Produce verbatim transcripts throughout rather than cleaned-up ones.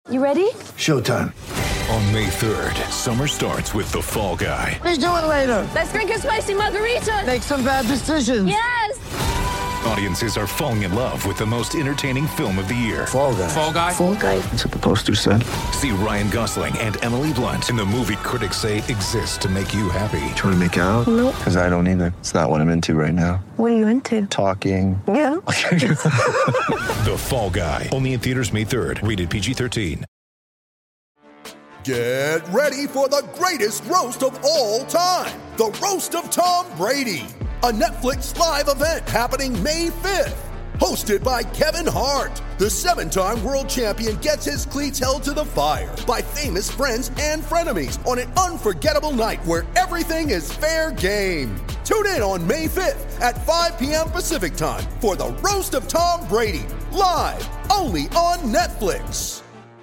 You ready? Showtime. On May third, summer starts with The Fall Guy. Let's do it later. Let's drink a spicy margarita. Make some bad decisions. Yes! Audiences are falling in love with the most entertaining film of the year. Fall Guy. Fall Guy? Fall Guy. That's what the poster said. See Ryan Gosling and Emily Blunt in the movie critics say exists to make you happy. Trying to make it out? Nope. Because I don't either. It's not what I'm into right now. What are you into? Talking. Yeah. The Fall Guy. Only in theaters May third. Rated P G thirteen. Get ready for the greatest roast of all time. The Roast of Tom Brady. A Netflix live event happening May fifth. Hosted by Kevin Hart. The seven-time world champion gets his cleats held to the fire by famous friends and frenemies on an unforgettable night where everything is fair game. Tune in on May fifth at five p.m. Pacific time for the Roast of Tom Brady. Live only on Netflix.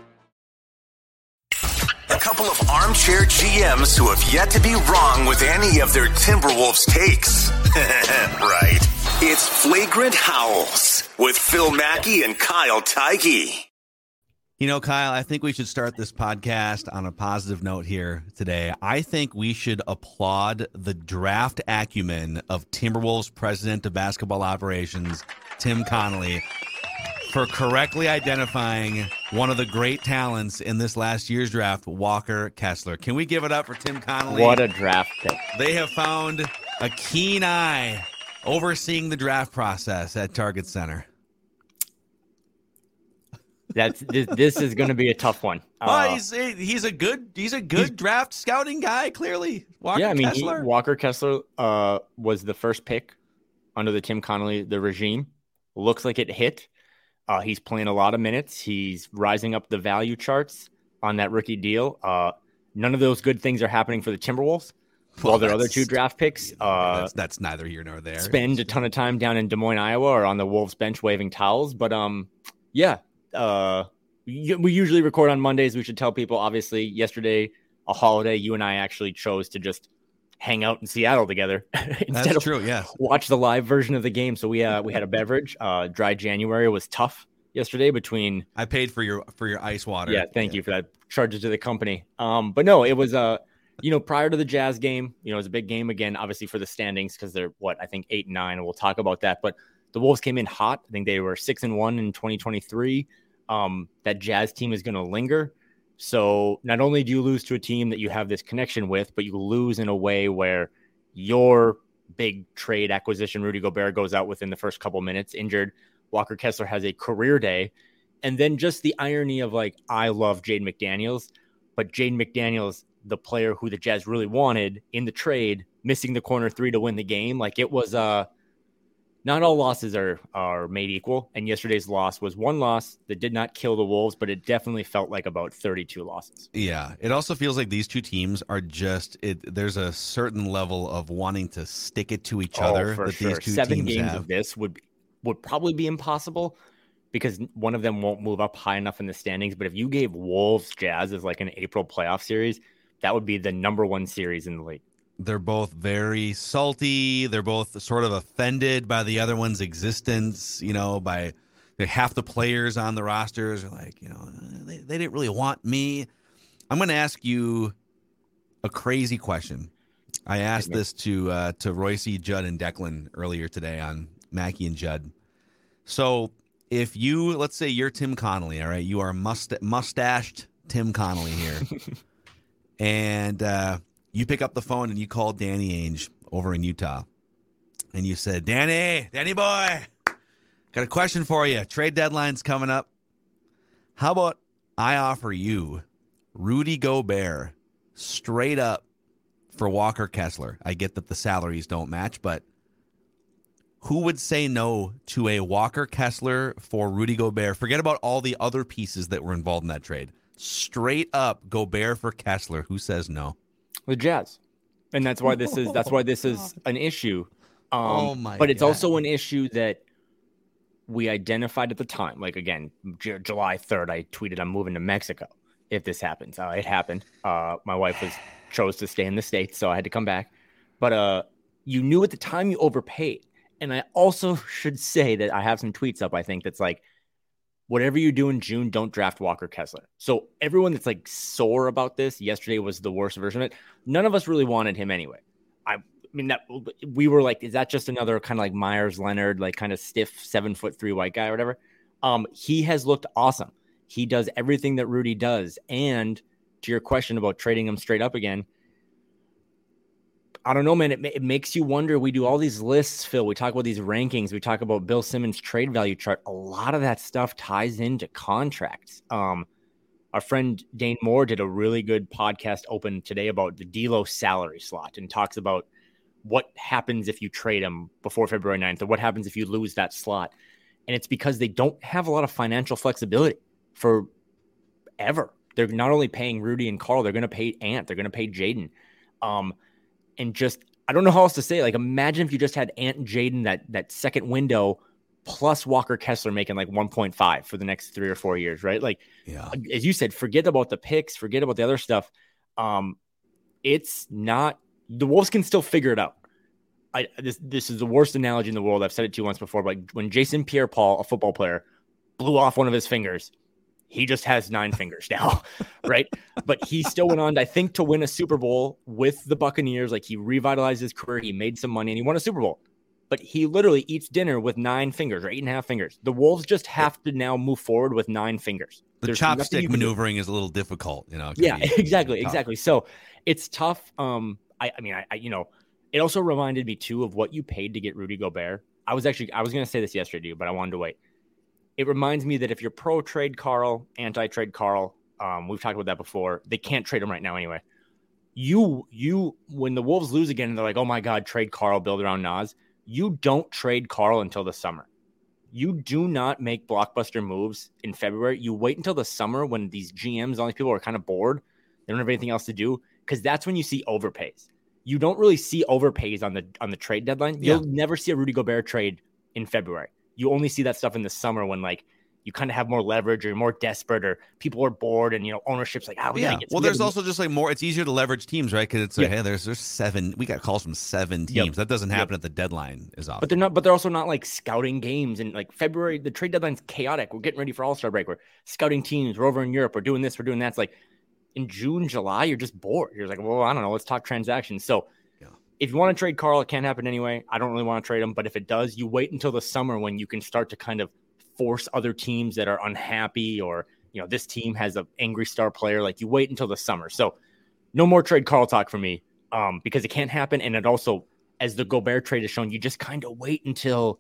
A couple of armchair G Ms who have yet to be wrong with any of their Timberwolves takes. Right. It's Flagrant Howls with Phil Mackey and Kyle Teige. You know, Kyle, I think we should start this podcast on a positive note here today. I think we should applaud the draft acumen of Timberwolves president of basketball operations, Tim Connolly, for correctly identifying one of the great talents in this last year's draft, Walker Kessler. Can we give it up for Tim Connolly? What a draft pick. They have found a keen eye overseeing the draft process at Target Center. That's this, this is going to be a tough one. Oh, Uh, he's a, he's a good he's a good draft scouting guy. Clearly, Walker yeah, I mean, he, Kessler. Walker Kessler uh, was the first pick under the Tim Connolly the regime. Looks like it hit. Uh, he's playing a lot of minutes. He's rising up the value charts on that rookie deal. Uh, none of those good things are happening for the Timberwolves. Well, While their other that's- two draft picks uh, that's, that's neither here nor there. spend a ton of time down in Des Moines, Iowa, or on the Wolves bench waving towels. But um, yeah, uh, y- we usually record on Mondays. We should tell people, obviously, yesterday, a holiday, you and I actually chose to just hang out in Seattle together instead That's of true, yeah. watch the live version of the game. So we uh, we had a beverage. Uh, dry January was tough yesterday between. I paid for your for your ice water. Yeah, thank you for that. Charges to the company. Um, but no, it was uh, you know, prior to the Jazz game, you know, it was a big game again, obviously for the standings because they're what I think eight and nine, and we'll talk about that. But the Wolves came in hot. I think they were six and one in twenty twenty-three. Um, that Jazz team is going to linger. So not only do you lose to a team that you have this connection with, but you lose in a way where your big trade acquisition, Rudy Gobert, goes out within the first couple minutes injured. Walker Kessler has a career day. And then just the irony of like, I love Jaden McDaniels, but Jaden McDaniels, the player who the Jazz really wanted in the trade, missing the corner three to win the game. Like it was, uh, not all losses are, are made equal. And yesterday's loss was one loss that did not kill the Wolves, but it definitely felt like about thirty-two losses. Yeah. It also feels like these two teams are just, it. there's a certain level of wanting to stick it to each Oh, other for that sure. these two Seven teams games have. of this would would probably be impossible because one of them won't move up high enough in the standings. But if you gave Wolves Jazz as like an April playoff series, that would be the number one series in the league. They're both very salty. They're both sort of offended by the other one's existence, you know, by half the players on the rosters are like, you know, they, they didn't really want me. I'm going to ask you a crazy question. I asked this to uh, to Royce, Judd, and Declan earlier today on Mackey and Judd. So if you, let's say you're Tim Connolly, all right, you are must- mustached Tim Connolly here. and uh, you pick up the phone and you call Danny Ainge over in Utah. And you said, Danny, Danny boy, got a question for you. Trade deadline's coming up. How about I offer you Rudy Gobert straight up for Walker Kessler? I get that the salaries don't match, but who would say no to a Walker Kessler for Rudy Gobert? Forget about all the other pieces that were involved in that trade. Straight up Gobert for Kessler. Who says no? The Jazz. And that's why this is that's why this is an issue. Um, Oh, my but it's God. also an issue that we identified at the time. Like, again, J- July third, I tweeted, I'm moving to Mexico if this happens. Uh, it happened. Uh, my wife was chose to stay in the States, so I had to come back. But uh, you knew at the time you overpaid. And I also should say that I have some tweets up, I think, that's like, whatever you do in June, don't draft Walker Kessler. So everyone that's like sore about this, yesterday was the worst version of it. None of us really wanted him anyway. I, I mean, that we were like, is that just another kind of like Myers Leonard, like kind of stiff seven foot three white guy or whatever? Um, he has looked awesome. He does everything that Rudy does. And to your question about trading him straight up again, I don't know, man. It, it makes you wonder. We do all these lists, Phil. We talk about these rankings. We talk about Bill Simmons' trade value chart. A lot of that stuff ties into contracts. Um, our friend Dane Moore did a really good podcast open today about the D'Lo salary slot and talks about what happens if you trade him before February ninth or what happens if you lose that slot. And it's because they don't have a lot of financial flexibility for ever. They're not only paying Rudy and Carl, they're going to pay Ant. They're going to pay Jaden. Um, And just, I don't know how else to say. Like, imagine if you just had Ant and Jaden, that that second window, plus Walker Kessler making like one point five for the next three or four years, right? Like, yeah. As you said, forget about the picks, forget about the other stuff. Um, it's not, the Wolves can still figure it out. I this this is the worst analogy in the world. I've said it to you once before, but when Jason Pierre-Paul, a football player, blew off one of his fingers, he just has nine fingers now, right? But he still went on, I think, to win a Super Bowl with the Buccaneers. Like, he revitalized his career. He made some money, and he won a Super Bowl. But he literally eats dinner with nine fingers or eight and a half fingers. The Wolves just have to now move forward with nine fingers. The There's chopstick maneuvering is a little difficult, you know. Yeah, exactly, exactly. So it's tough. Um, I, I mean, I, I, you know, it also reminded me, too, of what you paid to get Rudy Gobert. I was actually, I was going to say this yesterday to you, but I wanted to wait. It reminds me that if you're pro-trade Carl, anti-trade Carl, um, we've talked about that before. They can't trade him right now anyway. You, you, when the Wolves lose again and they're like, oh my God, trade Carl, build around Naz. You don't trade Carl until the summer. You do not make blockbuster moves in February. You wait until the summer when these G Ms, all these people are kind of bored. They don't have anything else to do, because that's when you see overpays. You don't really see overpays on the on the trade deadline. You'll yeah. never see a Rudy Gobert trade in February. You only see that stuff in the summer when, like, you kind of have more leverage or you're more desperate or people are bored and, you know, ownership's like, ah, we yeah. gotta get Well, there's also just like more, it's easier to leverage teams, right? Because it's like, yeah. hey, there's there's seven, we got calls from seven teams. Yep. That doesn't happen yep. at the deadline as often. But they're not, but they're also not like scouting games. And like February, the trade deadline's chaotic. We're getting ready for All-Star break. We're scouting teams. We're over in Europe. We're doing this. We're doing that. It's like in June, July, you're just bored. You're like, well, I don't know. Let's talk transactions. So yeah. if you want to trade Carl, it can't happen anyway. I don't really want to trade him. But if it does, you wait until the summer when you can start to kind of force other teams that are unhappy, or, you know, this team has an angry star player. Like, you wait until the summer. So no more trade Carl talk for me, um, because it can't happen. And it also, as the Gobert trade has shown, you just kind of wait until,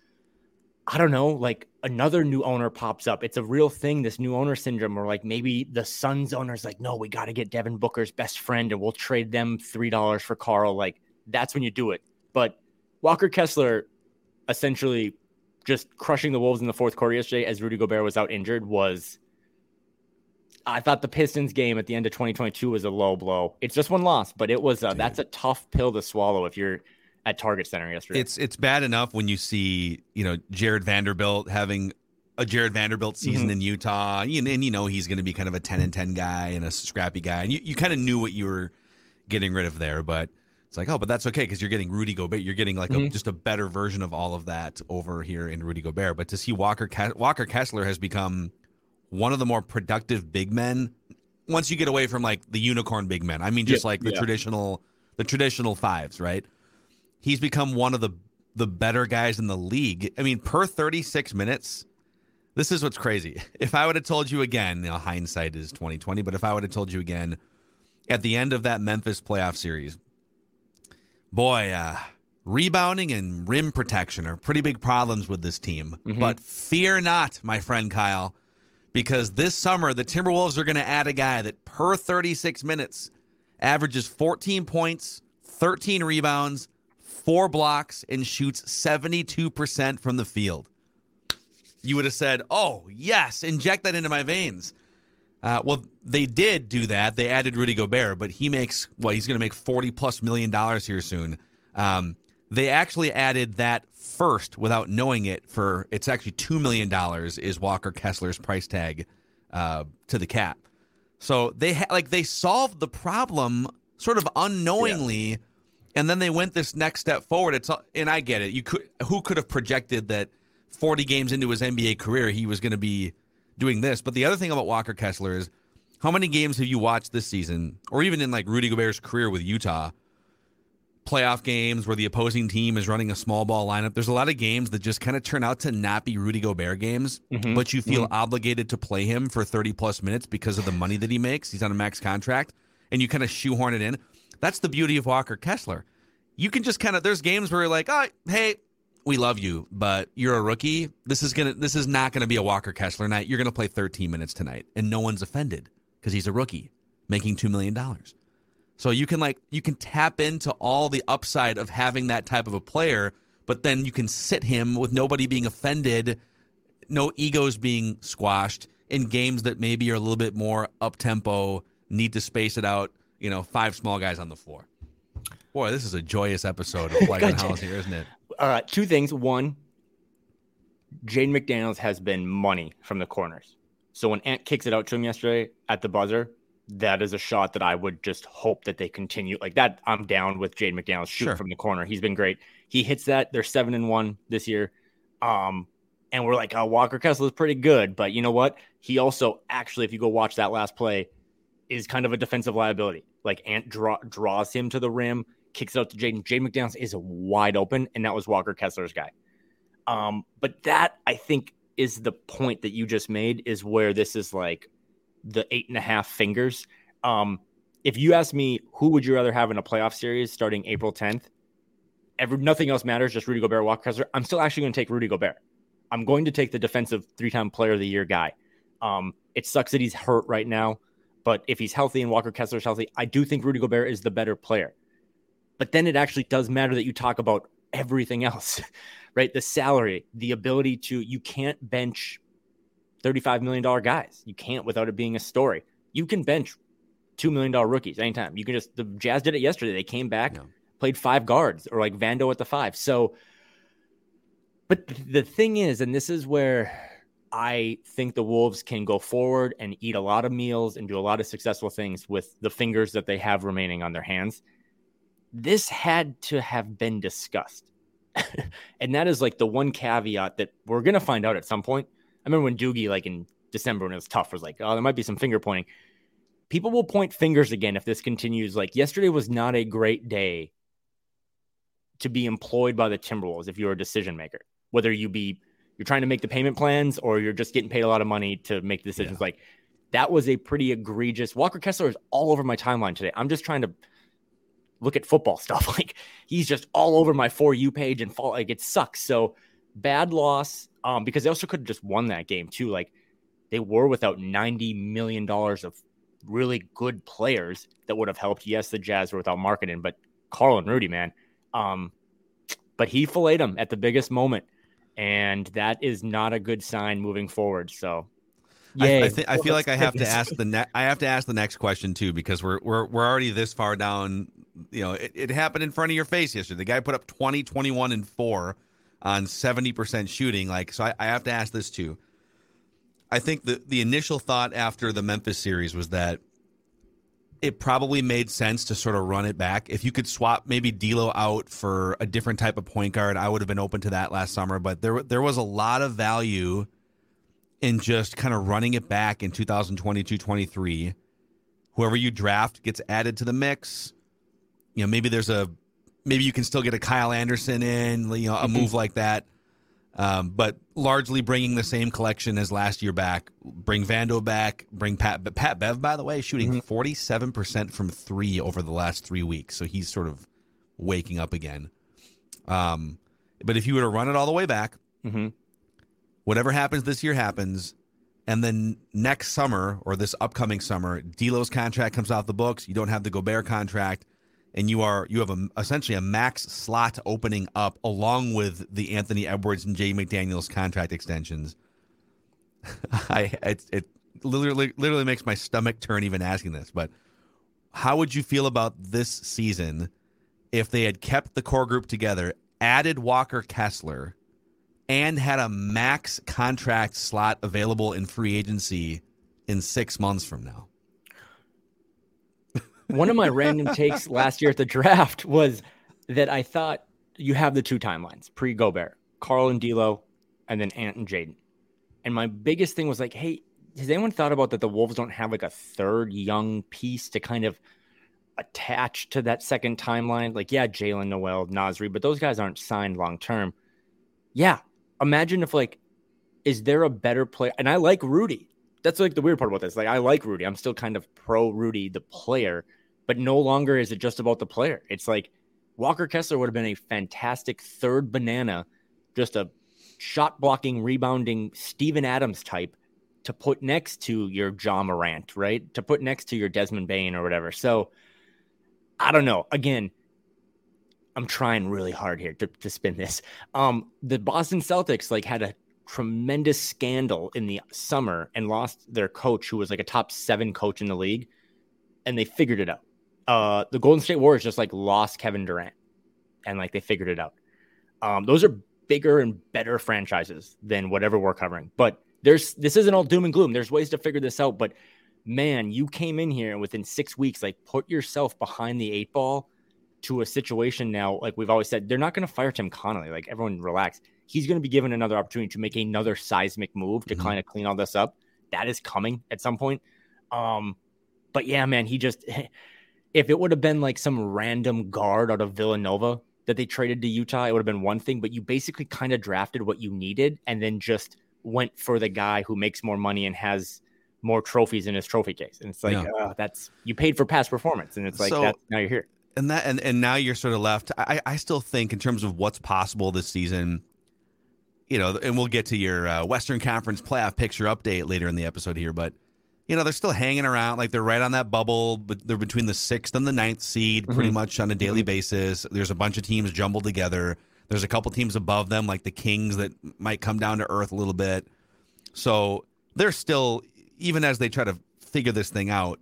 I don't know, like another new owner pops up. It's a real thing, this new owner syndrome, or like maybe the Suns owner's like, no, we got to get Devin Booker's best friend and we'll trade them three dollars for Carl. Like, that's when you do it. But Walker Kessler essentially just crushing the Wolves in the fourth quarter yesterday as Rudy Gobert was out injured was, I thought the Pistons game at the end of twenty twenty-two was a low blow. It's just one loss, but it was, uh, that's a tough pill to swallow if you're at Target Center yesterday. It's, it's bad enough when you see, you know, Jared Vanderbilt having a Jared Vanderbilt season mm-hmm. in Utah, and, and, you know, he's going to be kind of a ten and ten guy and a scrappy guy. And you, you kind of knew what you were getting rid of there, but it's like, oh, but that's okay because you're getting Rudy Gobert. You're getting like mm-hmm. a, just a better version of all of that over here in Rudy Gobert. But to see Walker Ke- Walker Kessler has become one of the more productive big men once you get away from like the unicorn big men. I mean, just yep. like the yeah. traditional the traditional fives, right? He's become one of the the better guys in the league. I mean, per thirty-six minutes, this is what's crazy. If I would have told you again, you know, hindsight is twenty twenty, but if I would have told you again at the end of that Memphis playoff series, boy, uh, rebounding and rim protection are pretty big problems with this team. Mm-hmm. But fear not, my friend Kyle, because this summer the Timberwolves are going to add a guy that per thirty-six minutes averages fourteen points, thirteen rebounds, four blocks, and shoots seventy-two percent from the field. You would have said, oh, yes, inject that into my veins. Uh, well, they did do that. They added Rudy Gobert, but he makes, well, he's going to make forty plus million dollars here soon. Um, they actually added that first without knowing it for, it's actually two million dollars is Walker Kessler's price tag uh, to the cap. So they ha- like they solved the problem sort of unknowingly, yeah. and then they went this next step forward. It's And I get it. You could, who could have projected that forty games into his N B A career, he was going to be doing this. But the other thing about Walker Kessler is how many games have you watched this season, or even in like Rudy Gobert's career with Utah, playoff games where the opposing team is running a small ball lineup? There's a lot of games that just kind of turn out to not be Rudy Gobert games, mm-hmm. but you feel mm-hmm. obligated to play him for thirty plus minutes because of the money that he makes. He's on a max contract, and you kind of shoehorn it in. That's the beauty of Walker Kessler. You can just kind of, there's games where you're like, oh, hey, we love you, but you're a rookie. This is gonna, this is not going to be a Walker Kessler night. You're going to play thirteen minutes tonight, and no one's offended because he's a rookie making two million dollars. So you can like, you can tap into all the upside of having that type of a player, but then you can sit him with nobody being offended, no egos being squashed in games that maybe are a little bit more up-tempo, need to space it out, you know, five small guys on the floor. Boy, this is a joyous episode of Flagrant Howls here, isn't it? Uh, two things. One, Jaden McDaniels has been money from the corners. So when Ant kicks it out to him yesterday at the buzzer, that is a shot that I would just hope that they continue. Like that, I'm down with Jaden McDaniels shooting Sure. from the corner. He's been great. He hits that. They're seven and one this year. Um, and we're like, oh, Walker Kessler is pretty good. But you know what? He also actually, if you go watch that last play, is kind of a defensive liability. Like Ant draw, draws him to the rim, kicks it out to Jaden. Jaden McDaniels is wide open, and that was Walker Kessler's guy. Um, but that, I think, is the point that you just made, is where this is like the eight and a half fingers. Um, if you ask me, who would you rather have in a playoff series starting April tenth? Every, nothing else matters, just Rudy Gobert, Walker Kessler. I'm still actually going to take Rudy Gobert. I'm going to take the defensive three-time player of the year guy. Um, it sucks that he's hurt right now, but if he's healthy and Walker Kessler's healthy, I do think Rudy Gobert is the better player. But then it actually does matter that you talk about everything else, right? The salary, the ability to, you can't bench thirty-five million dollars guys. You can't without it being a story. You can bench two million dollars rookies anytime. You can just, the Jazz did it yesterday. They came back, yeah. played five guards, or like Vando at the five. So, but the thing is, and this is where I think the Wolves can go forward and eat a lot of meals and do a lot of successful things with the fingers that they have remaining on their hands. This had to have been discussed. And that is like the one caveat that we're going to find out at some point. I remember when Doogie, like in December when it was tough, was like, oh, there might be some finger pointing. People will point fingers again if this continues. Like yesterday was not a great day to be employed by the Timberwolves if you're a decision maker, whether you be, you're trying to make the payment plans or you're just getting paid a lot of money to make decisions. Yeah. Like that was a pretty egregious. Walker Kessler is all over my timeline today. I'm just trying to look at football stuff. Like he's just all over my For You page and fall. Like it sucks. So bad loss. Um, because they also could have just won that game too. Like they were without ninety million dollars of really good players that would have helped. Yes, the Jazz were without Markkanen, but Carl and Rudy, man. Um, but he filleted them at the biggest moment. And that is not a good sign moving forward. So I, I, th- I feel like I have to ask the ne- I have to ask the next question too, because we're we're we're already this far down. You know, it, it happened in front of your face yesterday. The guy put up twenty, twenty-one, and four on seventy percent shooting. Like, so I, I have to ask this too. I think the the initial thought after the Memphis series was that it probably made sense to sort of run it back. If you could swap maybe D'Lo out for a different type of point guard, I would have been open to that last summer. But there there was a lot of value in just kind of running it back in two thousand twenty-two twenty-three. Whoever you draft gets added to the mix. You know, maybe there's a maybe you can still get a Kyle Anderson in, you know, a move like that. Um, but largely bringing the same collection as last year back. Bring Vando back. Bring Pat. But Pat Bev, by the way, shooting mm-hmm. forty-seven percent from three over the last three weeks. So he's sort of waking up again. Um, but if you were to run it all the way back, mm-hmm. whatever happens this year happens. And then next summer or this upcoming summer, D'Lo's contract comes off the books. You don't have the Gobert contract. And you are you have a, essentially a max slot opening up along with the Anthony Edwards and Jay McDaniels contract extensions. I it, it literally literally makes my stomach turn even asking this. But how would you feel about this season if they had kept the core group together, added Walker Kessler, and had a max contract slot available in free agency in six months from now? One of my random takes last year at the draft was that I thought you have the two timelines, pre-Gobert. Carl and D'Lo and then Ant and Jaden. And my biggest thing was like, hey, has anyone thought about that the Wolves don't have like a third young piece to kind of attach to that second timeline? Like, yeah, Jalen Noel, Nasri, but those guys aren't signed long term. Yeah. Imagine if like, is there a better player? And I like Rudy. That's like the weird part about this. Like, I like Rudy. I'm still kind of pro Rudy, the player, but no longer is it just about the player. It's like Walker Kessler would have been a fantastic third banana, just a shot blocking, rebounding Steven Adams type to put next to your Ja Morant, right? To put next to your Desmond Bane or whatever. So I don't know. Again, I'm trying really hard here to, to spin this. Um, the Boston Celtics like had a tremendous scandal in the summer and lost their coach, who was like a top seven coach in the league, and they figured it out. Uh, the Golden State Warriors just like lost Kevin Durant, and like they figured it out. Um, those are bigger and better franchises than whatever we're covering. But there's this isn't all doom and gloom. There's ways to figure this out. But man, you came in here and within six weeks, like put yourself behind the eight ball to a situation now. Like we've always said, they're not going to fire Tim Connolly. Like everyone relax. He's going to be given another opportunity to make another seismic move to mm-hmm. kind of clean all this up. That is coming at some point. Um, but yeah, man, he just, if it would have been like some random guard out of Villanova that they traded to Utah, it would have been one thing, but you basically kind of drafted what you needed and then just went for the guy who makes more money and has more trophies in his trophy case. And it's like, yeah. uh, that's, you paid for past performance. And it's like, so, that's, now you're here. And that, and, and now you're sort of left. I, I still think in terms of what's possible this season, you know, and we'll get to your uh, Western Conference playoff picture update later in the episode here, but you know, they're still hanging around. Like they're right on that bubble, but they're between the sixth and the ninth seed mm-hmm. pretty much on a daily basis. There's a bunch of teams jumbled together. There's a couple teams above them, like the Kings, that might come down to earth a little bit. So they're still, even as they try to figure this thing out,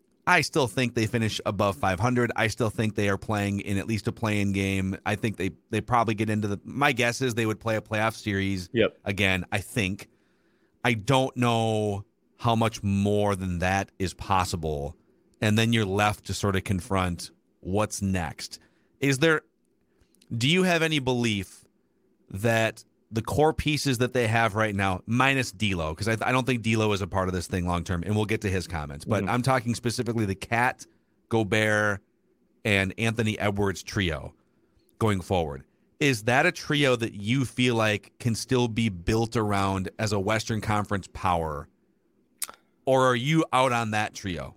I still think they finish above five hundred. I still think they are playing in at least a play-in game. I think they, they probably get into the, my guess is they would play a playoff series yep. again, I think. I don't know how much more than that is possible. And then you're left to sort of confront what's next. Is there, do you have any belief that the core pieces that they have right now, minus D'Lo, because I, I don't think D'Lo is a part of this thing long term, and we'll get to his comments, but mm-hmm. I'm talking specifically the Cat, Gobert, and Anthony Edwards trio going forward. Is that a trio that you feel like can still be built around as a Western Conference power? Or are you out on that trio?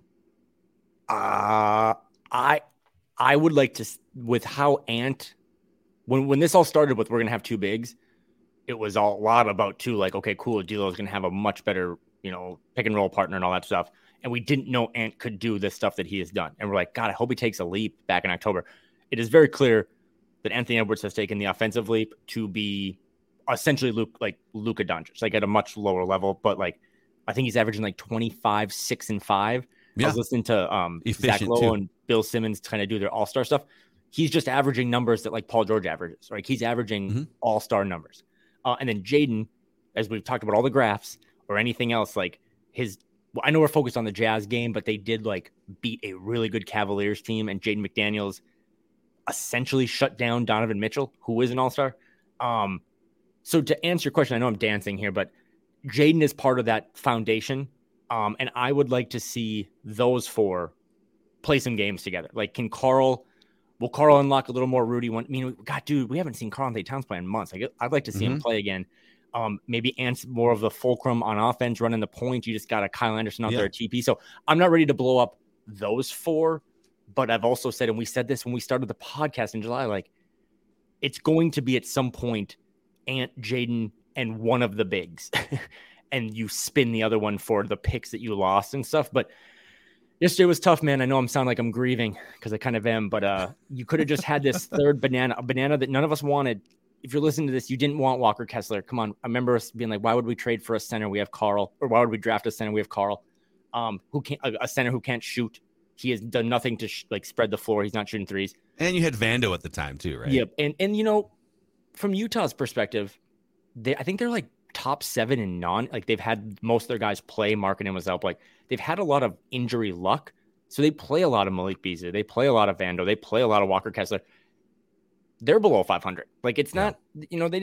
Uh, I I would like to, with how Ant, when, when this all started with we're going to have two bigs, it was all, a lot about two, like, okay, cool, D'Lo is going to have a much better, you know, pick and roll partner and all that stuff. And we didn't know Ant could do this stuff that he has done. And we're like, God, I hope he takes a leap back in October. It is very clear that Anthony Edwards has taken the offensive leap to be essentially Luke, like Luka Doncic, like at a much lower level, but like, I think he's averaging like twenty-five, six, and five. Yeah. I was listening to um, Zach Lowe too. And Bill Simmons kind of do their all-star stuff. He's just averaging numbers that like Paul George averages. Right? He's averaging mm-hmm. all-star numbers. Uh, and then Jaden, as we've talked about all the graphs or anything else, like his, well, I know we're focused on the Jazz game, but they did like beat a really good Cavaliers team, and Jaden McDaniels essentially shut down Donovan Mitchell, who is an all-star. Um, so to answer your question, I know I'm dancing here, but Jaden is part of that foundation. Um, and I would like to see those four play some games together. Like, can Carl, will Carl unlock a little more Rudy? One, I mean, God, dude, we haven't seen Karl-Anthony Towns play in months. Like, I'd like to see mm-hmm. him play again. Um, maybe Ant's more of the fulcrum on offense, running the point. You just got a Kyle Anderson out yeah. there at T P. So I'm not ready to blow up those four, but I've also said, and we said this when we started the podcast in July, like, it's going to be at some point Ant, Jaden, and one of the bigs. And you spin the other one for the picks that you lost and stuff. But yesterday was tough, man. I know I'm sounding like I'm grieving because I kind of am, but uh, you could have just had this third banana, a banana that none of us wanted. If you're listening to this, you didn't want Walker Kessler. Come on. I remember us being like, why would we trade for a center? We have Carl. Or why would we draft a center? We have Carl, um, who can't, a, a center who can't shoot. He has done nothing to sh- like spread the floor. He's not shooting threes. And you had Vando at the time too, right? Yep. And, and you know, from Utah's perspective, they, I think they're like top seven in non, like they've had most of their guys play. Markkanen was out. Like they've had a lot of injury luck. So they play a lot of Malik Beasley. They play a lot of Vando. They play a lot of Walker Kessler. They're below five hundred. Like it's not, you know, they didn't,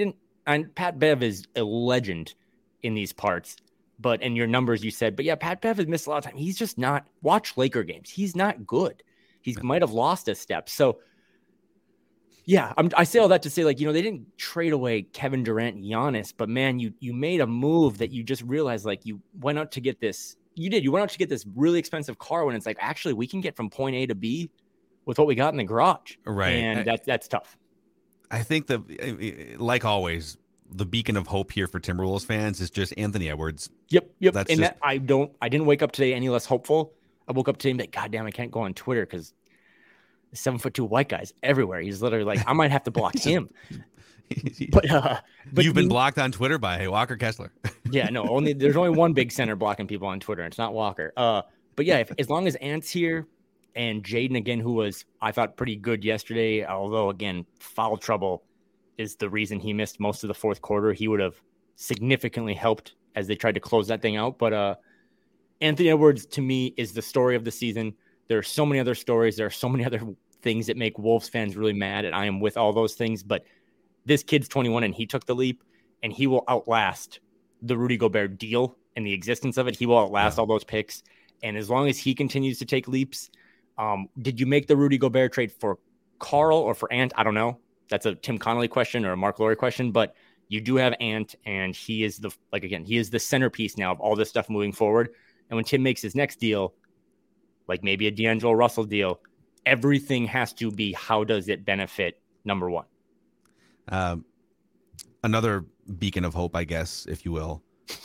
and Pat Bev is a legend in these parts, but in your numbers you said, but yeah, Pat Bev has missed a lot of time. He's just not, watch Laker games. He's not good. He might have lost a step. So yeah, I'm, I say all that to say, like, you know, they didn't trade away Kevin Durant and Giannis, but man, you, you made a move that you just realized, like, you went out to get this, you did, you went out to get this really expensive car when it's like, actually we can get from point A to B with what we got in the garage. Right. And I, that, that's tough. I think that, like always, the beacon of hope here for Timberwolves fans is just Anthony Edwards. Yep. Yep. That's and just... that, I don't, I didn't wake up today any less hopeful. I woke up today and be like, God damn, I can't go on Twitter because seven foot two white guys everywhere. He's literally like, I might have to block him. But, uh, but you've been you, blocked on Twitter by Walker Kessler. yeah, no, only there's only one big center blocking people on Twitter. And it's not Walker. Uh, but yeah, if, as long as Ant's here and Jaden again, who was, I thought, pretty good yesterday, although again, foul trouble is the reason he missed most of the fourth quarter. He would have significantly helped as they tried to close that thing out. But uh, Anthony Edwards, to me, is the story of the season. There are so many other stories. There are so many other things that make Wolves fans really mad, and I am with all those things. But this kid's twenty-one, and he took the leap, and he will outlast the Rudy Gobert deal and the existence of it. He will outlast yeah. all those picks. And as long as he continues to take leaps, um, did you make the Rudy Gobert trade for Carl or for Ant? I don't know. That's a Tim Connolly question or a Mark Lowry question, but you do have Ant, and he is the, like, again, he is the centerpiece now of all this stuff moving forward. And when Tim makes his next deal, like maybe a D'Angelo Russell deal, everything has to be, how does it benefit number one? Um, another beacon of hope, I guess, if you will.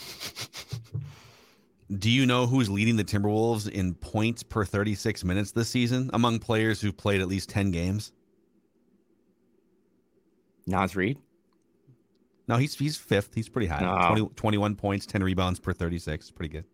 Do you know who's leading the Timberwolves in points per thirty-six minutes this season among players who've played at least ten games? Naz Reid? No, he's he's fifth. He's pretty high. No. twenty, twenty-one points, ten rebounds per thirty-six. Pretty good.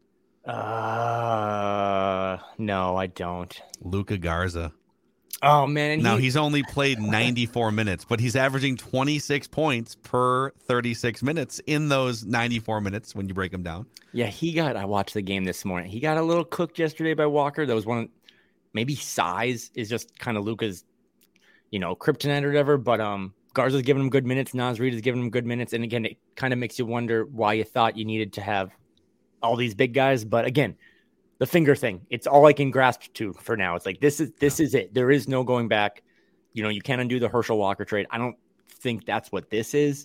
Uh, no, I don't. Luka Garza. Oh, man. And now, he... he's only played ninety-four minutes, but he's averaging twenty-six points per thirty-six minutes in those ninety-four minutes when you break them down. Yeah, he got, I watched the game this morning. He got a little cooked yesterday by Walker. That was one, maybe size is just kind of Luka's, you know, kryptonite or whatever. But um, Garza's giving him good minutes. Naz Reid is giving him good minutes. And again, it kind of makes you wonder why you thought you needed to have all these big guys. But again, the finger thing, it's all I can grasp to for now. It's like, this is, this is it. There is no going back. You know, you can't undo the Herschel Walker trade. I don't think that's what this is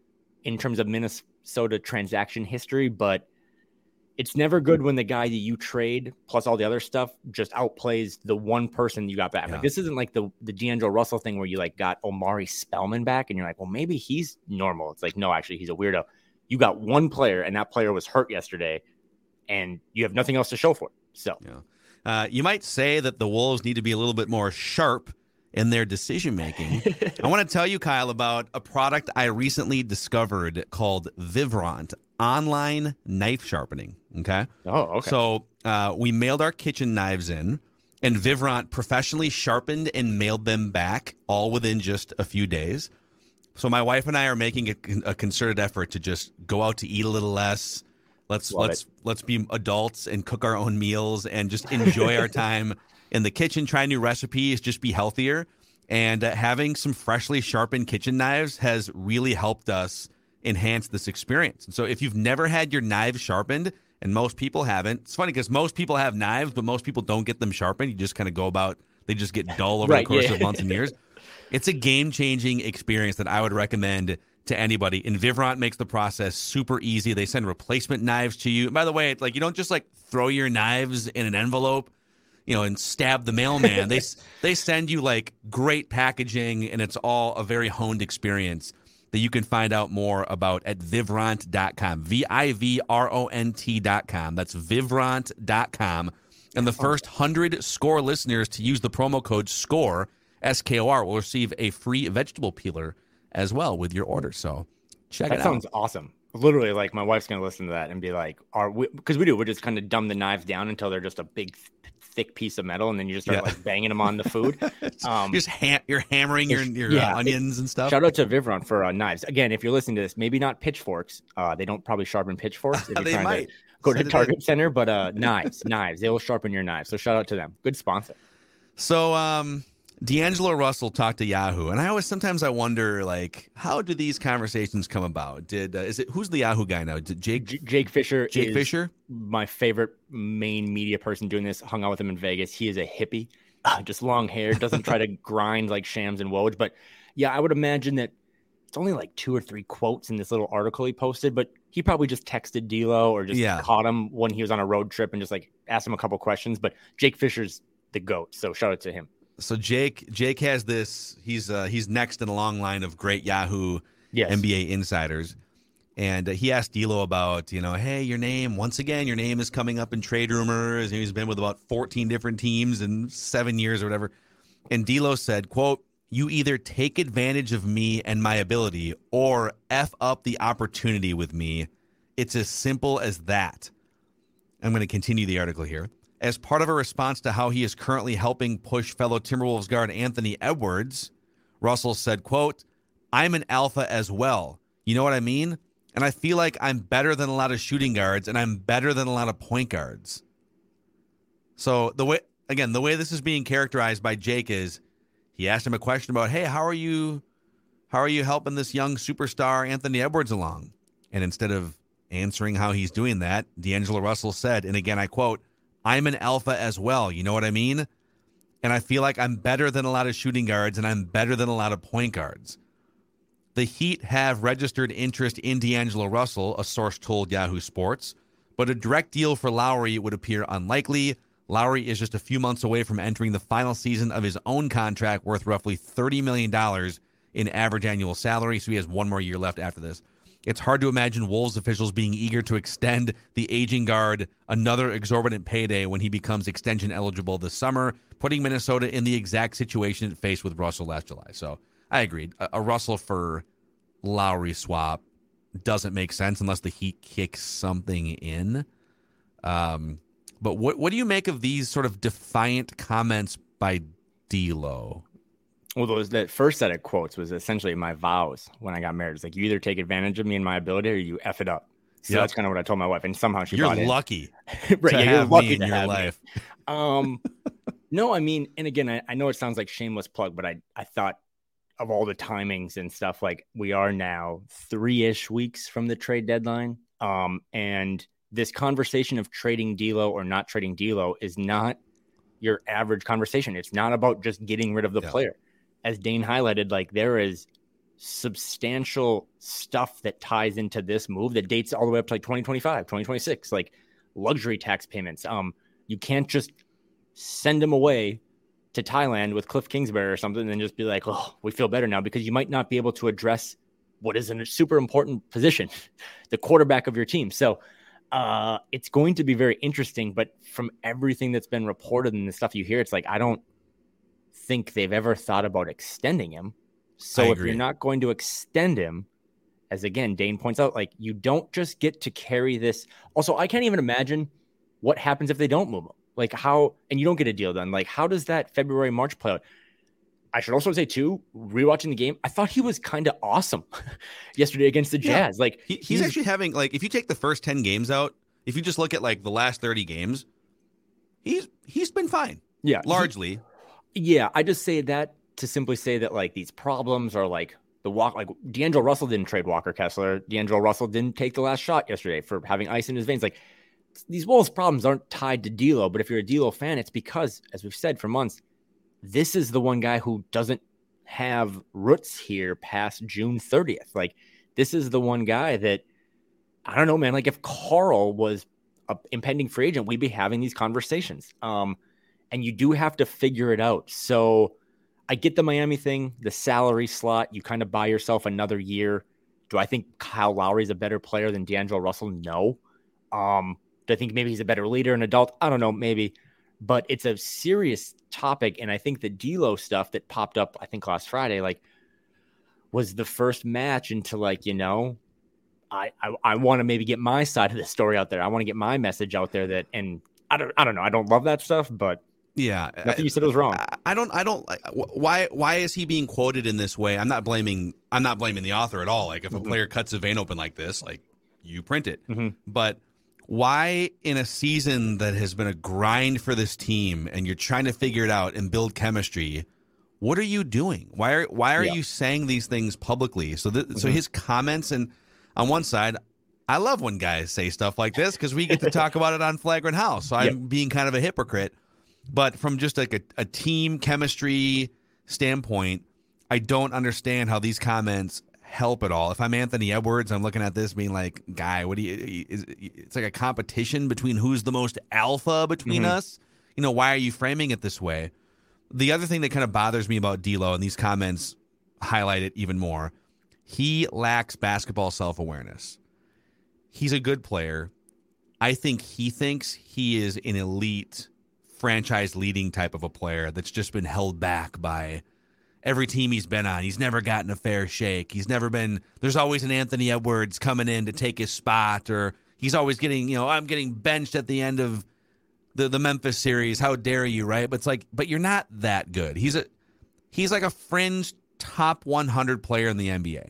in terms of Minnesota transaction history, but it's never good when the guy that you trade plus all the other stuff just outplays the one person you got back. Yeah. Like, this isn't like the, the D'Angelo Russell thing where you like got Omari Spellman back and you're like, well, maybe he's normal. It's like, no, actually he's a weirdo. You got one player and that player was hurt yesterday and you have nothing else to show for it. So yeah. uh, you might say that the Wolves need to be a little bit more sharp in their decision-making. I want to tell you, Kyle, about a product I recently discovered called Vivrant Online Knife Sharpening. Okay. Oh, okay. So uh, we mailed our kitchen knives in, and Vivrant professionally sharpened and mailed them back all within just a few days. So my wife and I are making a, a concerted effort to just go out to eat a little less. Let's Love let's it. let's be adults and cook our own meals and just enjoy our time in the kitchen, try new recipes, just be healthier. And uh, having some freshly sharpened kitchen knives has really helped us enhance this experience. And so if you've never had your knives sharpened, and most people haven't, it's funny because most people have knives, but most people don't get them sharpened. You just kind of go about, they just get dull over Right, the course yeah. of months and years. It's a game-changing experience that I would recommend to anybody. And Vivrant makes the process super easy. They send replacement knives to you. And by the way, it's like you don't just like throw your knives in an envelope, you know, and stab the mailman. they they send you like great packaging, and it's all a very honed experience that you can find out more about at vivrant dot com. V I V R O N T dot com. That's vivrant dot com. And the first one hundred SCORE listeners to use the promo code SCORE, S K O R, will receive a free vegetable peeler as well with your order. So check that it out. That sounds awesome. Literally, like, my wife's going to listen to that and be like, "Are we?" Because we do. We just kind of dumb the knives down until they're just a big, thick piece of metal, and then you just start, Yeah. like, banging them on the food. Um, You're, just ha- you're hammering your, your yeah. uh, onions and stuff. Shout out to Vivrant for uh, knives. Again, if you're listening to this, maybe not pitchforks. Uh, they don't probably sharpen pitchforks. If you're They trying might. to go Send to it Target in. Center, but uh, knives, knives. They will sharpen your knives. So shout out to them. Good sponsor. So um, D'Angelo Russell talked to Yahoo, and I always sometimes I wonder, like, how do these conversations come about? Did uh, is it who's the Yahoo guy now? Did Jake J- Jake Fisher? Jake is Fisher, my favorite main media person doing this. Hung out with him in Vegas. He is a hippie, uh, just long hair. Doesn't try to grind like Shams and Woj. But yeah, I would imagine that it's only like two or three quotes in this little article he posted. But he probably just texted D'Lo or just yeah. caught him when he was on a road trip and just like asked him a couple questions. But Jake Fisher's the GOAT, so shout out to him. So Jake, Jake has this. He's uh, he's next in a long line of great Yahoo yes. N B A insiders, and uh, he asked D'Lo about, you know, hey, your name once again, your name is coming up in trade rumors. And he's been with about fourteen different teams in seven years or whatever. And D'Lo said, "quote You either take advantage of me and my ability, or f up the opportunity with me. It's as simple as that." I'm going to continue the article here. As part of a response to how he is currently helping push fellow Timberwolves guard Anthony Edwards, Russell said, quote, "I'm an alpha as well. You know what I mean? And I feel like I'm better than a lot of shooting guards, and I'm better than a lot of point guards." So the way, again, the way this is being characterized by Jake is he asked him a question about, hey, how are you, how are you helping this young superstar Anthony Edwards along? And instead of answering how he's doing that, D'Angelo Russell said, and again, I quote, "I'm an alpha as well. You know what I mean? And I feel like I'm better than a lot of shooting guards, and I'm better than a lot of point guards." The Heat have registered interest in D'Angelo Russell, a source told Yahoo Sports, but a direct deal for Lowry would appear unlikely. Lowry is just a few months away from entering the final season of his own contract worth roughly thirty million dollars in average annual salary, so he has one more year left after this. It's hard to imagine Wolves officials being eager to extend the aging guard another exorbitant payday when he becomes extension eligible this summer, putting Minnesota in the exact situation it faced with Russell last July. So I agreed. A, a Russell for Lowry swap doesn't make sense unless the Heat kicks something in. Um, but what what do you make of these sort of defiant comments by D'Lo? Well, those that first set of quotes was essentially my vows when I got married. It's like, you either take advantage of me and my ability, or you F it up. So yep. That's kind of what I told my wife, and somehow she you're bought in. lucky, right? To Yeah, have you're lucky me in to your have life. Me. Um, no, I mean, and again, I, I know it sounds like shameless plug, but I I thought of all the timings and stuff. Like, we are now three-ish weeks from the trade deadline, um, and this conversation of trading D'Lo or not trading D'Lo is not your average conversation. It's not about just getting rid of the yeah. player. As Dane highlighted, like, there is substantial stuff that ties into this move that dates all the way up to like twenty twenty-five, twenty twenty-six, like luxury tax payments. Um, you can't just send them away to Thailand with Cliff Kingsbury or something and then just be like, oh, we feel better now, because you might not be able to address what is a super important position, the quarterback of your team. So uh, it's going to be very interesting, but from everything that's been reported and the stuff you hear, it's like, I don't think they've ever thought about extending him. So I if agree. you're not going to extend him, as again, Dane points out, like, you don't just get to carry this. Also, I can't even imagine what happens if they don't move him. Like, how, and you don't get a deal done. Like, how does that February, March play out? I should also say too, rewatching the game, I thought he was kind of awesome yesterday against the Jazz. Yeah. Like he, he's, he's actually having, like, if you take the first ten games out, if you just look at like the last thirty games, he's, he's been fine. Yeah. Largely. He, yeah. I just say that to simply say that, like, these problems are like the walk, like D'Angelo Russell didn't trade Walker Kessler. D'Angelo Russell didn't take the last shot yesterday for having ice in his veins. Like, these Wolves problems aren't tied to D'Lo, but if you're a D'Lo fan, it's because, as we've said for months, this is the one guy who doesn't have roots here past June thirtieth. Like, this is the one guy that, I don't know, man, like, if Carl was an impending free agent, we'd be having these conversations. Um, and you do have to figure it out. So I get the Miami thing, the salary slot, you kind of buy yourself another year. Do I think Kyle Lowry is a better player than D'Angelo Russell? No. Um, do I think maybe he's a better leader, an adult? I don't know, maybe. But it's a serious topic, and I think the D'Lo stuff that popped up, I think last Friday, like, was the first match into, like, you know, I I, I want to maybe get my side of the story out there. I want to get my message out there. That, and I don't I don't know. I don't love that stuff, but yeah, nothing you said was wrong. I don't I don't why why is he being quoted in this way? I'm not blaming I'm not blaming the author at all. Like, if a mm-hmm. player cuts a vein open like this, like, you print it, mm-hmm. but. Why, in a season that has been a grind for this team and you're trying to figure it out and build chemistry, what are you doing? Why are why are Yeah. you saying these things publicly? So th- so Mhm. his comments, and on one side, I love when guys say stuff like this because we get to talk about it on Flagrant House. So I'm Yep. being kind of a hypocrite. But from just like a, a team chemistry standpoint, I don't understand how these comments help at all. If I'm Anthony Edwards, I'm looking at this being like, guy, what do you, is, it's like a competition between who's the most alpha between Mhm. us. You know, why are you framing it this way? The other thing that kind of bothers me about D'Lo, and these comments highlight it even more, he lacks basketball self-awareness. He's a good player. I think he thinks he is an elite franchise-leading type of a player that's just been held back by every team he's been on. He's never gotten a fair shake. He's never been – there's always an Anthony Edwards coming in to take his spot, or he's always getting – you know, I'm getting benched at the end of the, the Memphis series. How dare you, right? But it's like – but you're not that good. He's a he's like a fringe top one hundred player in the N B A.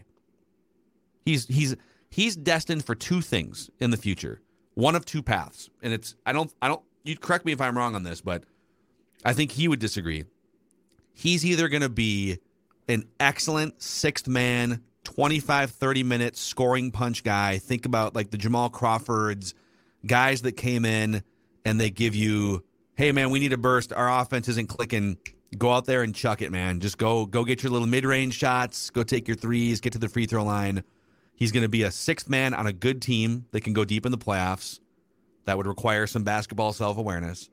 He's he's he's destined for two things in the future. One of two paths. And it's – I don't – I don't – you correct me if I'm wrong on this, but I think he would disagree. He's either going to be an excellent sixth man, twenty-five, thirty minute scoring punch guy. Think about like the Jamal Crawfords, guys that came in and they give you, hey man, we need a burst. Our offense isn't clicking. Go out there and chuck it, man. Just go, go get your little mid-range shots. Go take your threes. Get to the free throw line. He's going to be a sixth man on a good team that can go deep in the playoffs. That would require some basketball self-awareness.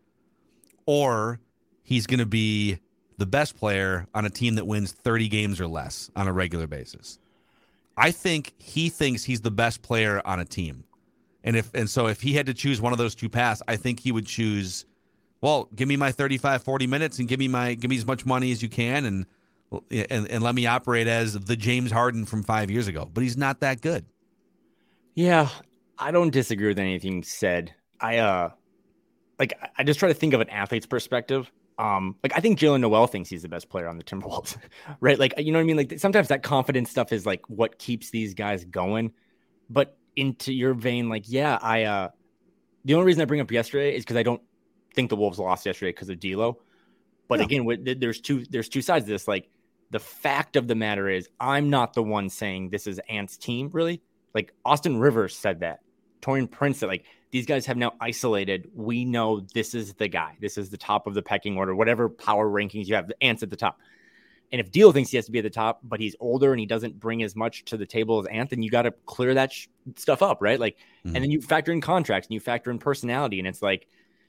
Or he's going to be the best player on a team that wins thirty games or less on a regular basis. I think he thinks he's the best player on a team. And if and so if he had to choose one of those two paths, I think he would choose, well, give me my thirty-five, forty minutes and give me my give me as much money as you can and and, and let me operate as the James Harden from five years ago. But he's not that good. Yeah, I don't disagree with anything said. I uh like I just try to think of an athlete's perspective. Um, like I think Jalen Noel thinks he's the best player on the Timberwolves, right? Like, you know what I mean? Like sometimes that confidence stuff is like what keeps these guys going. But into your vein, like, yeah, I, uh, the only reason I bring up yesterday is because I don't think the Wolves lost yesterday because of D'Lo. But Yeah. again, with, there's two, there's two sides to this. Like the fact of the matter is I'm not the one saying this is Ant's team, really. Like Austin Rivers said that. Taurean Prince said, like, these guys have now isolated. We know this is the guy. This is the top of the pecking order, whatever power rankings you have, the Ant's at the top. And if D'Lo thinks he has to be at the top, but he's older and he doesn't bring as much to the table as Ant, then you got to clear that sh- stuff up, right? Like, Mm-hmm. and then you factor in contracts and you factor in personality. And it's like,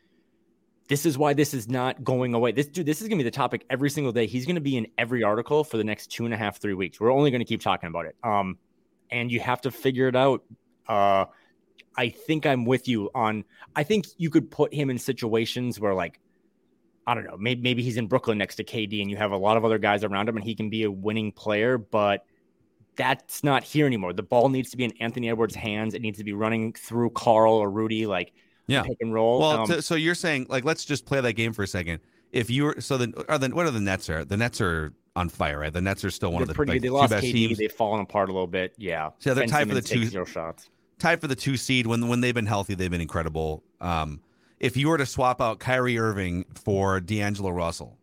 this is why this is not going away. This dude, this is going to be the topic every single day. He's going to be in every article for the next two and a half, three weeks. We're only going to keep talking about it. Um, and you have to figure it out. Uh, I think I'm with you on, I think you could put him in situations where, like, I don't know, maybe, maybe he's in Brooklyn next to K D and you have a lot of other guys around him and he can be a winning player, but that's not here anymore. The ball needs to be in Anthony Edwards' hands. It needs to be running through Carl or Rudy, like Yeah. pick and roll. Well, Um, so, so you're saying, like, let's just play that game for a second. If you were, so then, are the, what are the Nets are? The Nets are on fire, right? The Nets are still one they're of the pretty like, good. They two lost best K D. teams. They've fallen apart a little bit. Yeah. So yeah, they're Ben tied for the Simmons takes two- zero shots. Tied for the two seed. When when they've been healthy, they've been incredible. Um, if you were to swap out Kyrie Irving for D'Angelo Russell,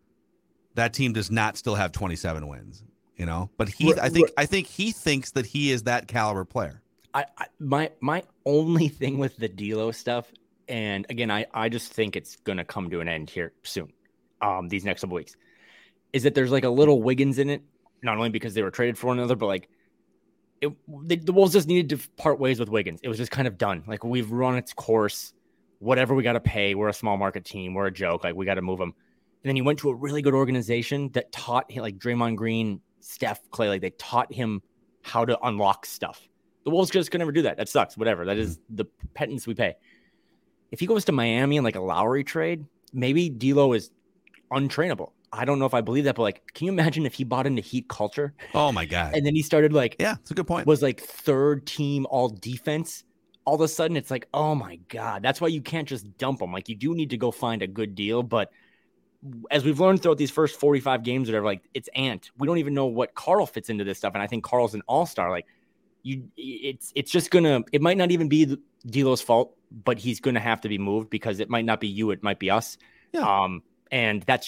that team does not still have twenty-seven wins. You know, but he, Right, I think, right. I think he thinks that he is that caliber player. I, I my my only thing with the D'Lo stuff, and again, I I just think it's gonna come to an end here soon. Um, these next couple weeks, is that there's like a little Wiggins in it, not only because they were traded for one another, but like it, they, the Wolves just needed to part ways with Wiggins. It was just kind of done. Like we've run its course. Whatever we got to pay, we're a small market team. We're a joke. Like we got to move him. And then he went to a really good organization that taught him, like Draymond Green, Steph, Clay, like they taught him how to unlock stuff. The Wolves just could never do that. That sucks. Whatever. That is the pittance we pay. If he goes to Miami and like a Lowry trade, maybe D'Lo is untrainable. I don't know if I believe that, but like, can you imagine if he bought into Heat culture Oh my god! and then he started like, yeah, it's a good point. was like third team all defense? All of a sudden it's like, oh my God, that's why you can't just dump him. Like you do need to go find a good deal. But as we've learned throughout these first forty-five games or whatever, like it's Ant. We don't even know what Carl fits into this stuff. And I think Carl's an all-star. Like you, it's, it's just gonna, it might not even be D'Lo's fault, but he's going to have to be moved because it might not be you. It might be us. Yeah. Um, and that's just,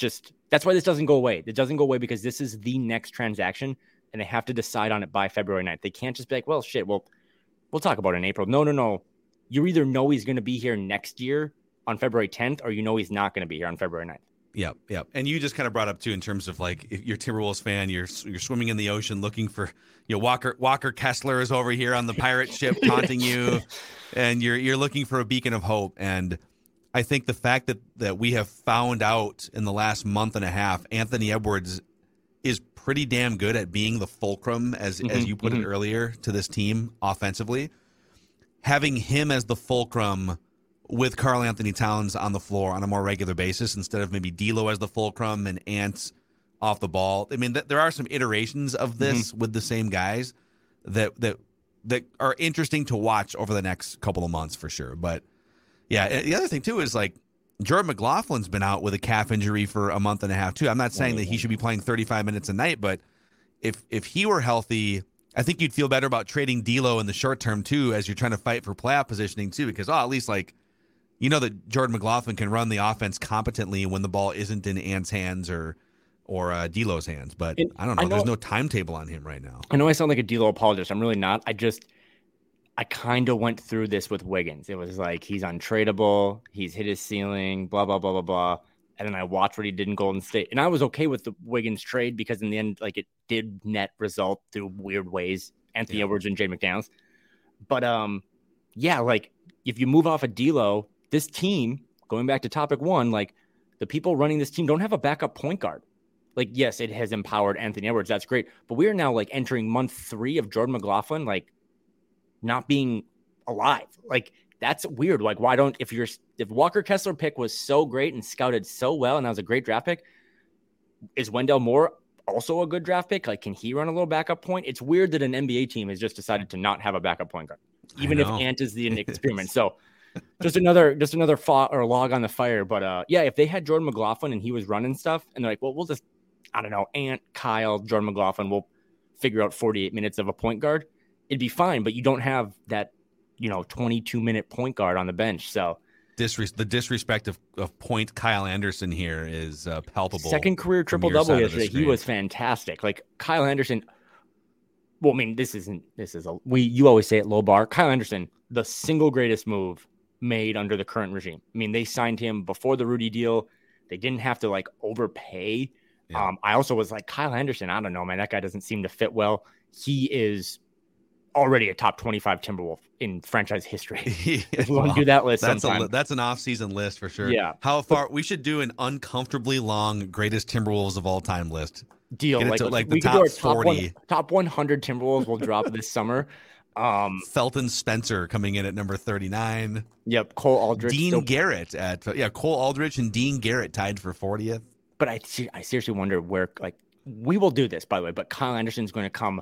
that's why this doesn't go away. It doesn't go away because this is the next transaction, and they have to decide on it by February ninth. They can't just be like, well, shit, well, we'll talk about it in April. No, no, no. You either know he's going to be here next year on February tenth, or you know he's not going to be here on February ninth. Yep, yep. And you just kind of brought up too in terms of like if you're a Timberwolves fan, you're you're swimming in the ocean looking for, you know, Walker Walker Kessler is over here on the pirate ship taunting you, and you're you're looking for a beacon of hope. And I think the fact that that we have found out in the last month and a half, Anthony Edwards is pretty damn good at being the fulcrum, as mm-hmm, as you put mm-hmm. it earlier, to this team offensively. Having him as the fulcrum with Karl Anthony Towns on the floor on a more regular basis instead of maybe D'Lo as the fulcrum and Ant off the ball. I mean, th- there are some iterations of this mm-hmm. with the same guys that that that are interesting to watch over the next couple of months for sure. But yeah, the other thing too is like Jordan McLaughlin's been out with a calf injury for a month and a half too. I'm not saying that he should be playing thirty-five minutes a night, but if if he were healthy, I think you'd feel better about trading D'Lo in the short term too, as you're trying to fight for playoff positioning too, because oh, at least like you know that Jordan McLaughlin can run the offense competently when the ball isn't in Ant's hands or or uh, D'Lo's hands. But and I don't know. I know. There's no timetable on him right now. I know I sound like a D'Lo apologist. I'm really not. I just I kind of went through this with Wiggins. It was like he's untradeable. He's hit his ceiling. Blah blah blah blah blah. And then I watched what he did in Golden State, and I was okay with the Wiggins trade because in the end, like it did net result through weird ways. Anthony yeah. Edwards and Jay McDaniels. But um, yeah, like if you move off of D'Lo. This team, going back to topic one, like the people running this team don't have a backup point guard. Like, yes, it has empowered Anthony Edwards. That's great. But we are now like entering month three of Jordan McLaughlin, like not being alive. Like that's weird. Like, why don't, if you're, if Walker Kessler pick was so great and scouted so well, and that was a great draft pick, is Wendell Moore also a good draft pick? Like, can he run a little backup point? It's weird that an N B A team has just decided to not have a backup point guard, even if Ant is the experiment. So, just another, just another fought or log on the fire. But uh, yeah, if they had Jordan McLaughlin and he was running stuff, and they're like, well, we'll just, I don't know, Ant, Kyle, Jordan McLaughlin, we'll figure out forty-eight minutes of a point guard. It'd be fine, but you don't have that, you know, twenty-two minute point guard on the bench. So Disres- the disrespect of, of point Kyle Anderson here is uh, palpable. Second career triple double yesterday. He was fantastic. Like Kyle Anderson. Well, I mean, this isn't. This is a we. You always say it low bar. Kyle Anderson, the single greatest move made under the current regime. I mean, they signed him before the Rudy deal. They didn't have to like overpay. Yeah. Um, I also was like, Kyle Anderson, I don't know, man. That guy doesn't seem to fit well. He is already a top twenty-five Timberwolf in franchise history. If we well, want to do that list that's sometime. A, that's an off-season list for sure. Yeah. How far? We should do an uncomfortably long greatest Timberwolves of all time list. Deal. Like, to, like we the could top do our top forty. One, top one hundred Timberwolves will drop this summer. Um, Felton Spencer coming in at number thirty-nine. Yep. Cole Aldrich. Dean still, Garrett at yeah. Cole Aldrich and Dean Garrett tied for fortieth. But I, I seriously wonder where, like, we will do this, by the way, but Kyle Anderson's going to come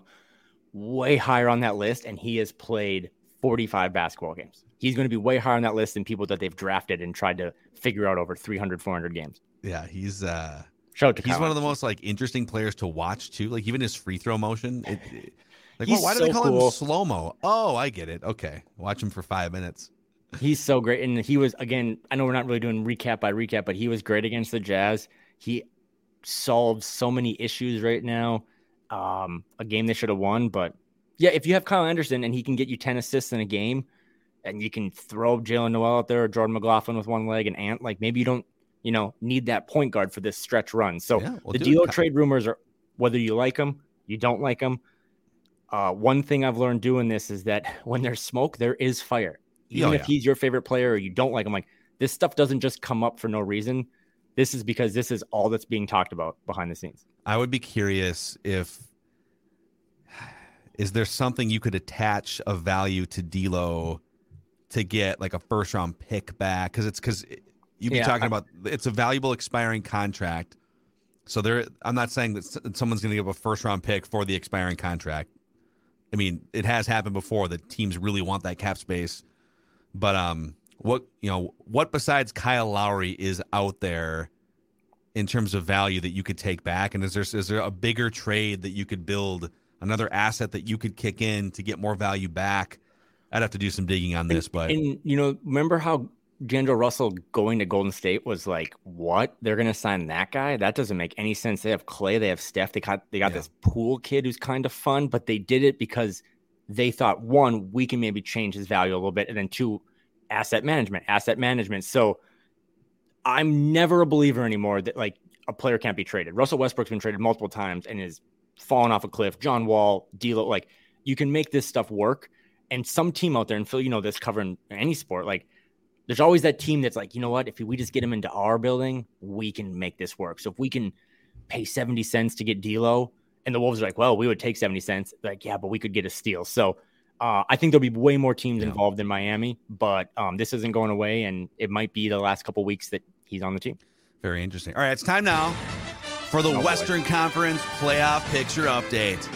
way higher on that list, and he has played forty-five basketball games. He's going to be way higher on that list than people that they've drafted and tried to figure out over three hundred, four hundred games. Yeah, he's uh, Shout out to he's Kyle one Anderson. of the most, like, interesting players to watch, too. Like, even his free throw motion. It, it, like, he's well, why do so they call cool. him slow-mo? Oh, I get it. Okay. Watch him for five minutes. He's so great. And he was, again, I know we're not really doing recap by recap, but he was great against the Jazz. He solves so many issues right now. Um, a game they should have won. But, yeah, if you have Kyle Anderson and he can get you ten assists in a game and you can throw Jalen Noel out there or Jordan McLaughlin with one leg and Ant, like maybe you don't, you know, need that point guard for this stretch run. So yeah, we'll the D'Lo trade rumors are whether you like them, you don't like them. Uh, one thing I've learned doing this is that when there's smoke, there is fire. Even oh, if yeah. he's your favorite player or you don't like him, like this stuff doesn't just come up for no reason. This is because this is all that's being talked about behind the scenes. I would be curious if is there something you could attach of value to D'Lo to get like a first round pick back? Because it's because you'd be Yeah, talking I- about it's a valuable expiring contract. So there, I'm not saying that s- someone's going to give a first round pick for the expiring contract. I mean, it has happened before that teams really want that cap space. But um, what you know, what besides Kyle Lowry is out there in terms of value that you could take back? And is there is there a bigger trade that you could build, another asset that you could kick in to get more value back? I'd have to do some digging on this, and, but and you know, remember how D'Angelo Russell going to Golden State was like, what? They're going to sign that guy? That doesn't make any sense. They have Clay, they have Steph, they got they got yeah. this Poole kid who's kind of fun, but they did it because they thought, one, we can maybe change his value a little bit, and then two, asset management, asset management. So I'm never a believer anymore that like a player can't be traded. Russell Westbrook's been traded multiple times and is falling off a cliff. John Wall, D'Lo, like you can make this stuff work. And some team out there, and Phil, you know this covering any sport, like there's always that team that's like, you know what, if we just get him into our building, we can make this work. So if we can pay seventy cents to get D'Lo, and the Wolves are like, well, we would take seventy cents. Like, yeah, but we could get a steal. So uh, I think there'll be way more teams yeah. involved in Miami, but um, this isn't going away, and it might be the last couple weeks that he's on the team. Very interesting. All right, it's time now for the oh, Western boy. Conference playoff picture update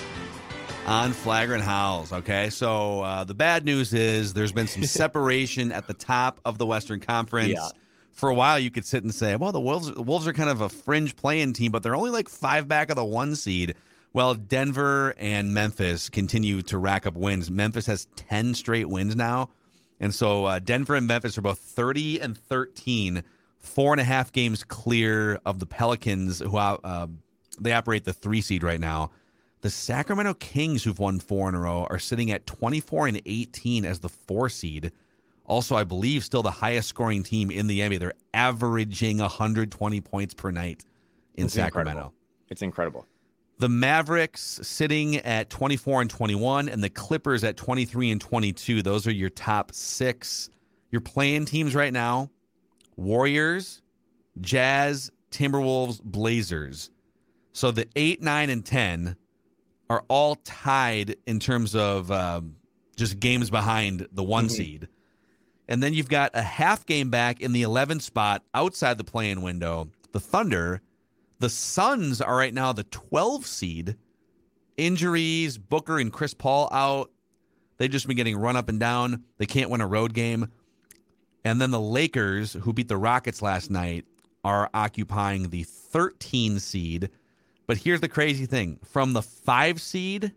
on Flagrant Howls. Okay, so uh, the bad news is there's been some separation at the top of the Western Conference. Yeah. For a while, you could sit and say, well, the Wolves, the Wolves are kind of a fringe playing team, but they're only like five back of the one seed. Well, Denver and Memphis continue to rack up wins. Memphis has ten straight wins now. And so uh, Denver and Memphis are both thirty and thirteen, four and a half games clear of the Pelicans, who uh, they operate the three seed right now. The Sacramento Kings, who've won four in a row, are sitting at twenty-four and eighteen as the four seed. Also, I believe still the highest scoring team in the N B A. They're averaging one hundred twenty points per night in it's Sacramento. Incredible. It's incredible. The Mavericks sitting at twenty-four and twenty-one, and the Clippers at twenty-three and twenty-two. Those are your top six. Your playing teams right now: Warriors, Jazz, Timberwolves, Blazers. So the eight, nine, and ten are all tied in terms of um, just games behind the one mm-hmm. seed. And then you've got a half game back in the eleventh spot outside the play-in window, the Thunder. The Suns are right now the twelve seed. Injuries, Booker and Chris Paul out. They've just been getting run up and down. They can't win a road game. And then the Lakers, who beat the Rockets last night, are occupying the thirteen seed. But here's the crazy thing. From the five seed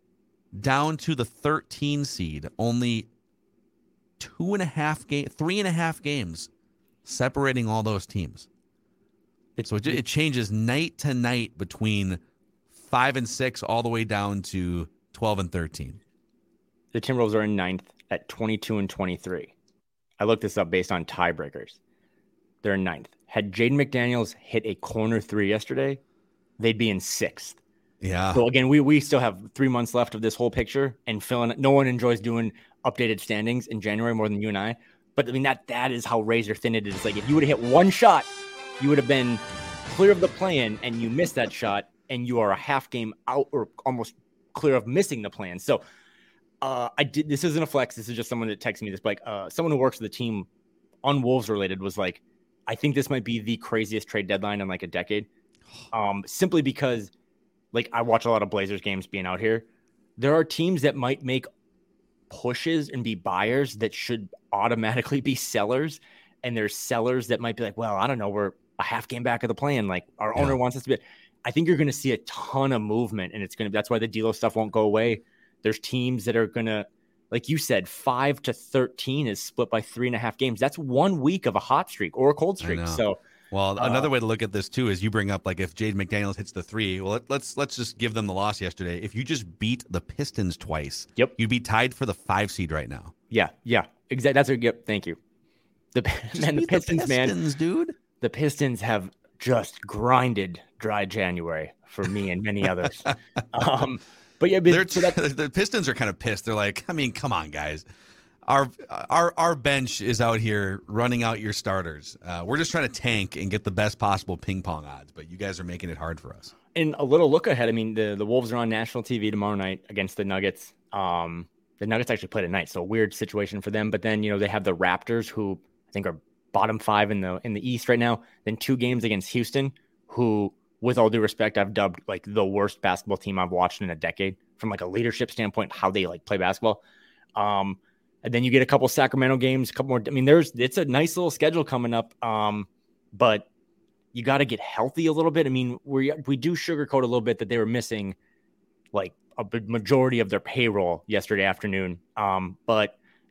down to the thirteen seed, only two and a half game, three and a half games separating all those teams. It's, so it, it changes night to night between five and six all the way down to twelve and thirteen. The Timberwolves are in ninth at twenty-two and twenty-three. I looked this up based on tiebreakers. They're in ninth. Had Jaden McDaniels hit a corner three yesterday, they'd be in sixth. Yeah. So again, we we still have three months left of this whole picture, and filling. No one enjoys doing updated standings in January more than you and I. But I mean that that is how razor thin it is. Like if you would have hit one shot, you would have been clear of the play-in, and you missed that shot, and you are a half game out or almost clear of missing the plan. So uh, I did. This isn't a flex. This is just someone that texted me this. But like uh, someone who works for the team on Wolves related was like, I think this might be the craziest trade deadline in like a decade. Um, simply because like I watch a lot of Blazers games being out here. There are teams that might make pushes and be buyers that should automatically be sellers. And there's sellers that might be like, well, I don't know, we're a half game back of the plan. Like our yeah. owner wants us to be. I think you're going to see a ton of movement, and it's going to. That's why the D'Lo stuff won't go away. There's teams that are going to, like you said, five to thirteen is split by three and a half games. That's one week of a hot streak or a cold streak. So, well, uh, another way to look at this too is you bring up like if Jaden McDaniels hits the three. Well, let, let's let's just give them the loss yesterday. If you just beat the Pistons twice, yep, you'd be tied for the five seed right now. Yeah, yeah, exactly. That's a yep. Thank you. The man, the Pistons, the Pistons, man, dude. The Pistons have just grinded dry January for me and many others. um, but yeah, but, so that, the Pistons are kind of pissed. They're like, I mean, come on, guys. Our our our bench is out here running out your starters. Uh, we're just trying to tank and get the best possible ping pong odds, but you guys are making it hard for us. And a little look ahead. I mean, the, the Wolves are on national T V tomorrow night against the Nuggets. Um, the Nuggets actually play tonight, so a weird situation for them. But then, you know, they have the Raptors, who I think are bottom five in the in the East right now. Then two games against Houston, who, with all due respect, I've dubbed like the worst basketball team I've watched in a decade from like a leadership standpoint, how they like play basketball. Um, and then you get a couple Sacramento games, a couple more. I mean, there's it's a nice little schedule coming up, um, but you got to get healthy a little bit. I mean, we we do sugarcoat a little bit that they were missing like a majority of their payroll yesterday afternoon, um, but you.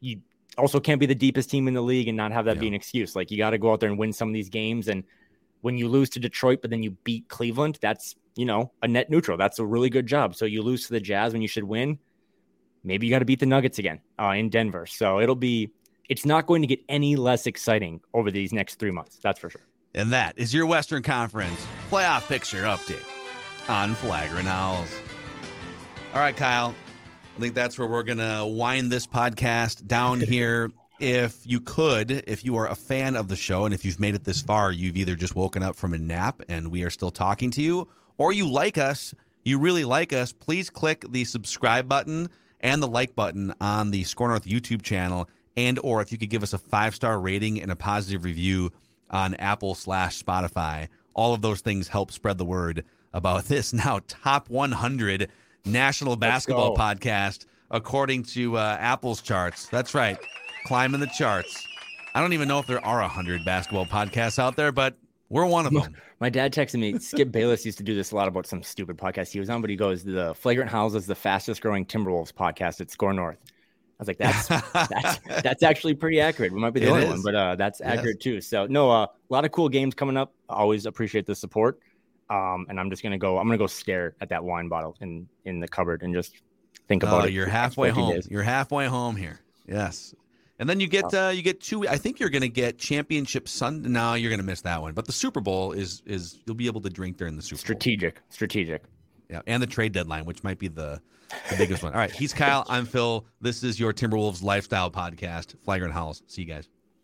also can't be the deepest team in the league and not have that Yeah. be an excuse. Like, you got to go out there and win some of these games. And when you lose to Detroit, but then you beat Cleveland, that's, you know, a net neutral. That's a really good job. So you lose to the Jazz when you should win. Maybe you got to beat the Nuggets again uh, in Denver. So it'll be, it's not going to get any less exciting over these next three months. That's for sure. And that is your Western Conference playoff picture update on Flagrant Howls. All right, Kyle. I think that's where we're going to wind this podcast down here. If you could, if you are a fan of the show, and if you've made it this far, you've either just woken up from a nap and we are still talking to you, or you like us, you really like us, please click the subscribe button and the like button on the Score North YouTube channel, and or if you could give us a five-star rating and a positive review on Apple slash Spotify. All of those things help spread the word about this now top one hundred national basketball go. podcast, according to uh, Apple's charts. That's right. Climbing the charts. I don't even know if there are one hundred basketball podcasts out there, but we're one of them. My dad texted me. Skip Bayless used to do this a lot about some stupid podcast he was on, but he goes, the Flagrant Howls is the fastest growing Timberwolves podcast at Score North. I was like, that's that's that's actually pretty accurate. We might be the It only is. one, but uh, that's Yes. accurate too. So no, uh, a lot of cool games coming up. I always appreciate the support. Um, and I'm just gonna go. I'm gonna go stare at that wine bottle in in the cupboard and just think about Oh, it. you're for the next halfway fourteen home. days. You're halfway home here. Yes. And then you get uh, you get two. I think you're going to get Championship Sunday. No, you're going to miss that one. But the Super Bowl is is you'll be able to drink during the Super Bowl. Strategic, strategic. Yeah, and the trade deadline, which might be the the biggest one. All right, he's Kyle. I'm Phil. This is your Timberwolves Lifestyle Podcast, Flagrant Howls. See you guys.